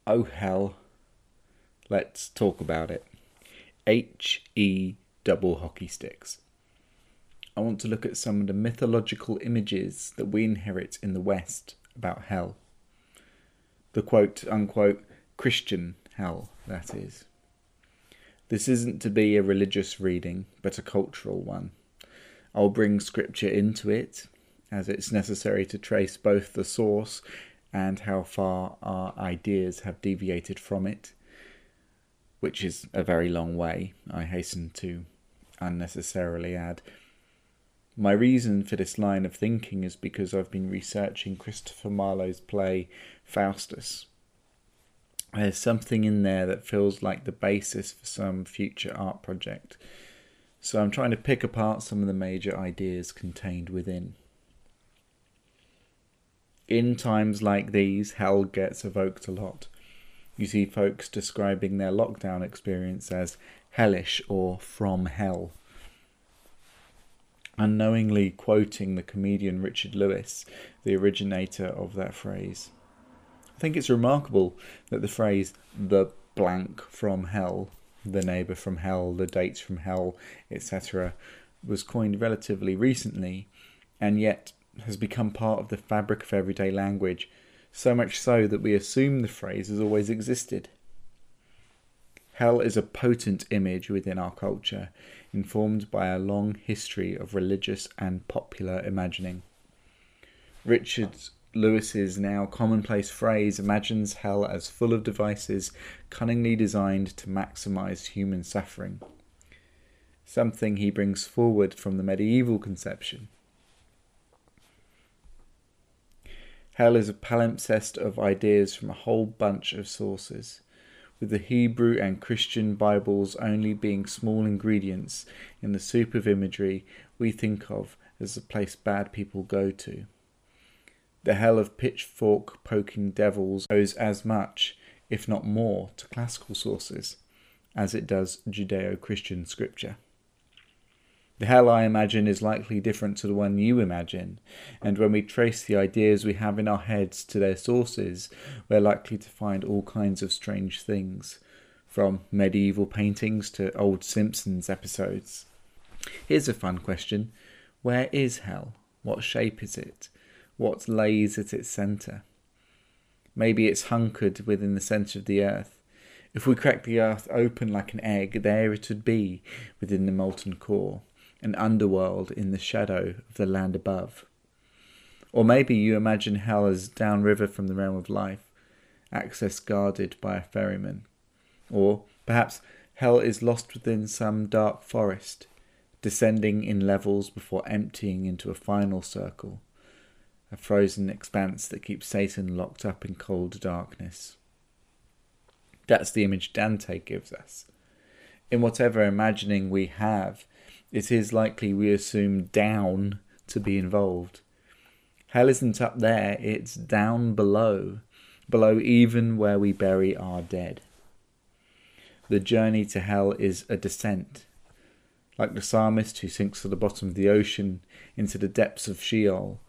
Oh hell, let's talk about it. H-E double hockey sticks. I want to look at some of the mythological images that we inherit in the West about hell. The quote-unquote Christian hell, that is. This isn't to be a religious reading, but a cultural one. I'll bring scripture into it, as it's necessary to trace both the source and how far our ideas have deviated from it, which is a very long way, I hasten to unnecessarily add. My reason for this line of thinking is because I've been researching Christopher Marlowe's play Faustus. There's something in there that feels like the basis for some future art project, so I'm trying to pick apart some of the major ideas contained within. In times like these, hell gets evoked a lot. You see folks describing their lockdown experience as hellish or from hell, unknowingly quoting the comedian Richard Lewis, the originator of that phrase. I think it's remarkable that the phrase, the blank from hell, the neighbour from hell, the dates from hell, etc., was coined relatively recently, and yet has become part of the fabric of everyday language, so much so that we assume the phrase has always existed. Hell is a potent image within our culture, informed by a long history of religious and popular imagining. Richard Lewis's now commonplace phrase imagines hell as full of devices cunningly designed to maximise human suffering, something he brings forward from the medieval conception. Hell is a palimpsest of ideas from a whole bunch of sources, with the Hebrew and Christian Bibles only being small ingredients in the soup of imagery we think of as the place bad people go to. The hell of pitchfork-poking devils owes as much, if not more, to classical sources, as it does Judeo-Christian scripture. The hell I imagine is likely different to the one you imagine, and when we trace the ideas we have in our heads to their sources, we're likely to find all kinds of strange things, from medieval paintings to old Simpsons episodes. Here's a fun question. Where is hell? What shape is it? What lays at its centre? Maybe it's hunkered within the centre of the earth. If we crack the earth open like an egg, there it would be within the molten core, an underworld in the shadow of the land above. Or maybe you imagine hell as downriver from the realm of life, access guarded by a ferryman. Or perhaps hell is lost within some dark forest, descending in levels before emptying into a final circle, a frozen expanse that keeps Satan locked up in cold darkness. That's the image Dante gives us. In whatever imagining we have, it is likely we assume down to be involved. Hell isn't up there, it's down below even where we bury our dead. The journey to hell is a descent. Like the psalmist who sinks to the bottom of the ocean into the depths of Sheol.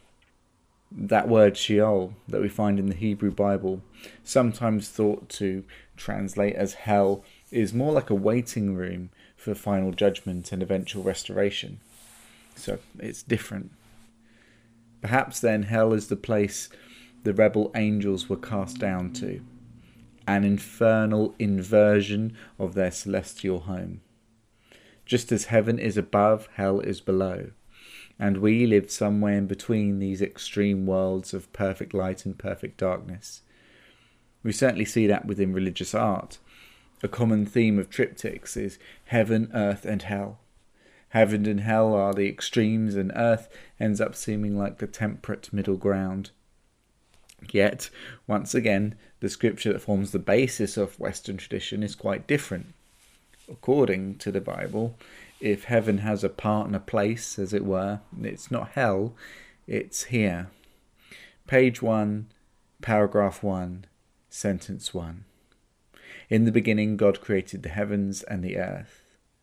That word Sheol that we find in the Hebrew Bible, sometimes thought to translate as hell, is more like a waiting room for final judgment and eventual restoration. So it's different. Perhaps then hell is the place the rebel angels were cast down to, an infernal inversion of their celestial home. Just as heaven is above, hell is below, and we lived somewhere in between these extreme worlds of perfect light and perfect darkness. We certainly see that within religious art. A common theme of triptychs is heaven, earth and hell. Heaven and hell are the extremes, and earth ends up seeming like the temperate middle ground. Yet, once again, the scripture that forms the basis of Western tradition is quite different. According to the Bible, if heaven has a partner place, as it were, it's not hell, it's here. Page 1, paragraph 1, sentence 1. In the beginning, God created the heavens and the earth.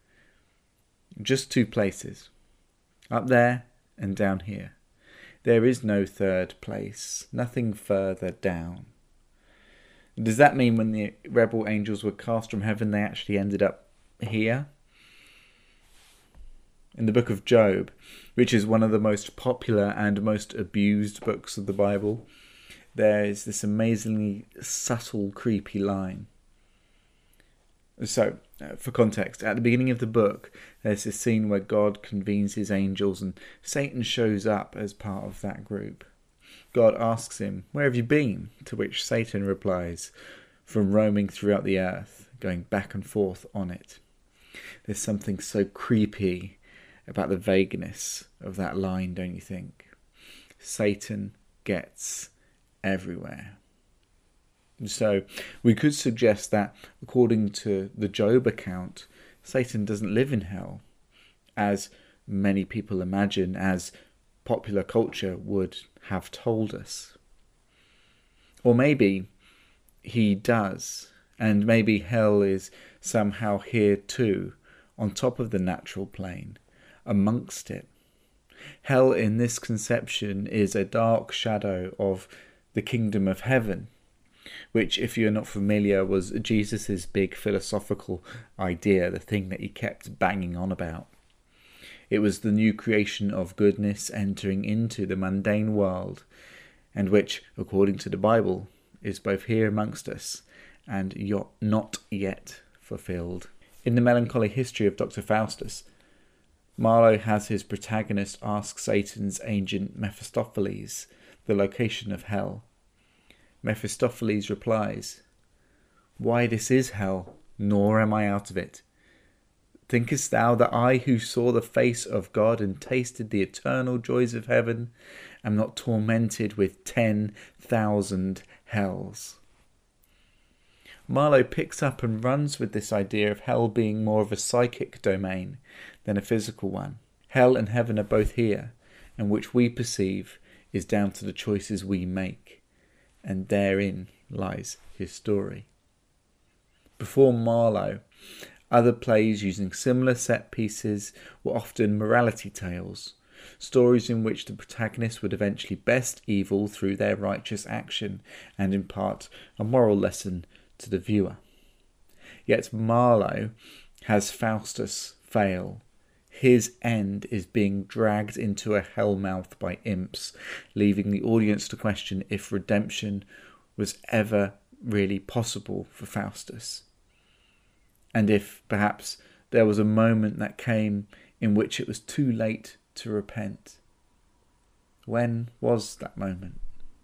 Just two places, up there and down here. There is no third place, nothing further down. Does that mean when the rebel angels were cast from heaven, they actually ended up here? In the book of Job, which is one of the most popular and most abused books of the Bible, there is this amazingly subtle, creepy line. So, for context, at the beginning of the book, there's this scene where God convenes his angels and Satan shows up as part of that group. God asks him, "Where have you been?" To which Satan replies, "From roaming throughout the earth, going back and forth on it." There's something so creepy about the vagueness of that line, don't you think? Satan gets everywhere. So we could suggest that, according to the Job account, Satan doesn't live in hell, as many people imagine, as popular culture would have told us. Or maybe he does, and maybe hell is somehow here too, on top of the natural plane, amongst it. Hell in this conception is a dark shadow of the kingdom of heaven, which, if you're not familiar, was Jesus' big philosophical idea, the thing that he kept banging on about. It was the new creation of goodness entering into the mundane world, and which, according to the Bible, is both here amongst us and not yet fulfilled. In the melancholy history of Dr. Faustus, Marlowe has his protagonist ask Satan's agent Mephistopheles the location of hell. Mephistopheles replies, "Why, this is hell, nor am I out of it. Thinkest thou that I, who saw the face of God and tasted the eternal joys of heaven, am not tormented with 10,000 hells?" Marlowe picks up and runs with this idea of hell being more of a psychic domain than a physical one. Hell and heaven are both here, and which we perceive is down to the choices we make, and therein lies his story. Before Marlowe, other plays using similar set pieces were often morality tales, stories in which the protagonist would eventually best evil through their righteous action and impart a moral lesson to the viewer. Yet Marlowe has Faustus fail. His end is being dragged into a hellmouth by imps, leaving the audience to question if redemption was ever really possible for Faustus, and if perhaps there was a moment that came in which it was too late to repent. When was that moment?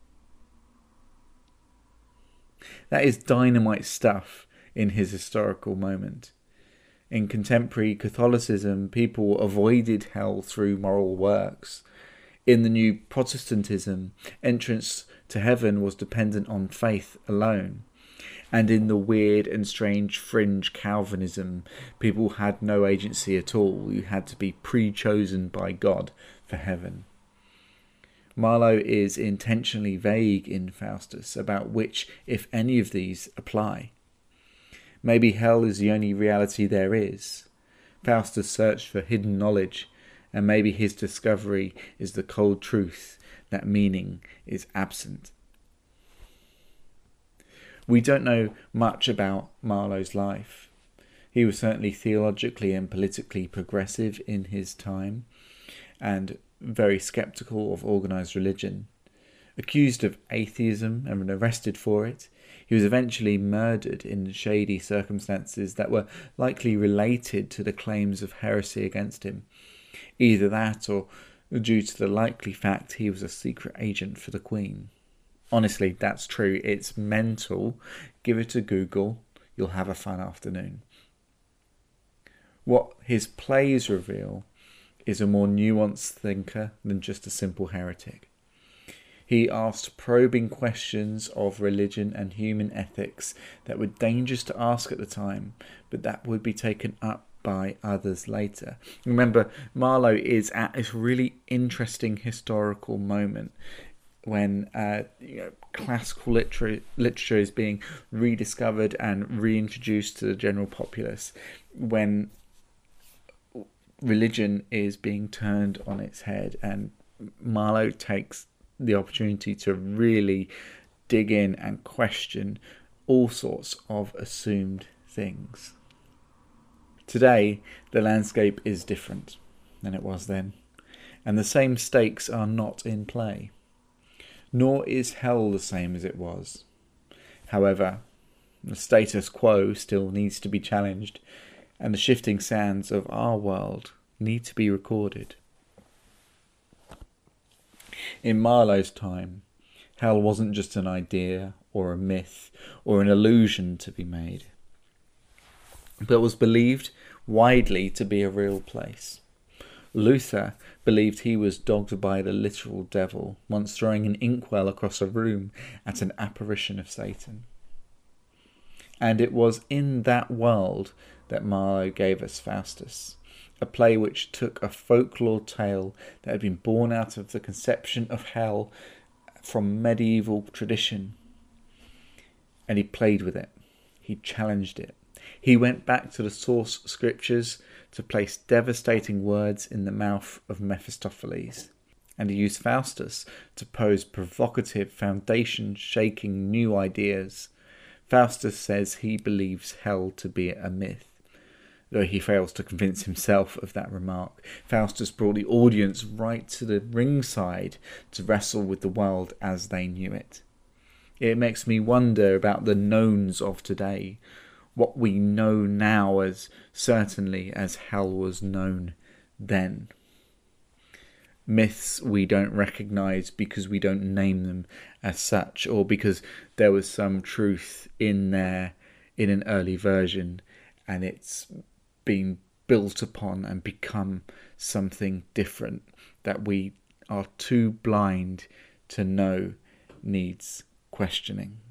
That is dynamite stuff in his historical moment. In contemporary Catholicism, people avoided hell through moral works. In the new Protestantism, entrance to heaven was dependent on faith alone. And in the weird and strange fringe Calvinism, people had no agency at all. You had to be pre-chosen by God for heaven. Marlowe is intentionally vague in Faustus about which, if any of these, apply. Maybe hell is the only reality there is. Faustus searched for hidden knowledge, and maybe his discovery is the cold truth that meaning is absent. We don't know much about Marlowe's life. He was certainly theologically and politically progressive in his time, and very sceptical of organised religion. Accused of atheism and arrested for it, he was eventually murdered in shady circumstances that were likely related to the claims of heresy against him. Either that, or due to the likely fact he was a secret agent for the Queen. Honestly, that's true. It's mental. Give it a Google. You'll have a fun afternoon. What his plays reveal is a more nuanced thinker than just a simple heretic. He asked probing questions of religion and human ethics that were dangerous to ask at the time, but that would be taken up by others later. Remember, Marlowe is at this really interesting historical moment when classical literature is being rediscovered and reintroduced to the general populace, when religion is being turned on its head, and Marlowe takes the opportunity to really dig in and question all sorts of assumed things. Today, the landscape is different than it was then, and the same stakes are not in play. Nor is hell the same as it was. However, the status quo still needs to be challenged, and the shifting sands of our world need to be recorded. In Marlowe's time, hell wasn't just an idea or a myth or an illusion to be made, but was believed widely to be a real place. Luther believed he was dogged by the literal devil, once throwing an inkwell across a room at an apparition of Satan. And it was in that world that Marlowe gave us Faustus, a play which took a folklore tale that had been born out of the conception of hell from medieval tradition, and he played with it. He challenged it. He went back to the source scriptures to place devastating words in the mouth of Mephistopheles, and he used Faustus to pose provocative, foundation-shaking new ideas. Faustus says he believes hell to be a myth, though he fails to convince himself of that remark. Faustus brought the audience right to the ringside to wrestle with the world as they knew it. It makes me wonder about the knowns of today, what we know now as certainly as hell was known then. Myths we don't recognise because we don't name them as such, or because there was some truth in there in an early version and it's been built upon and become something different that we are too blind to know needs questioning.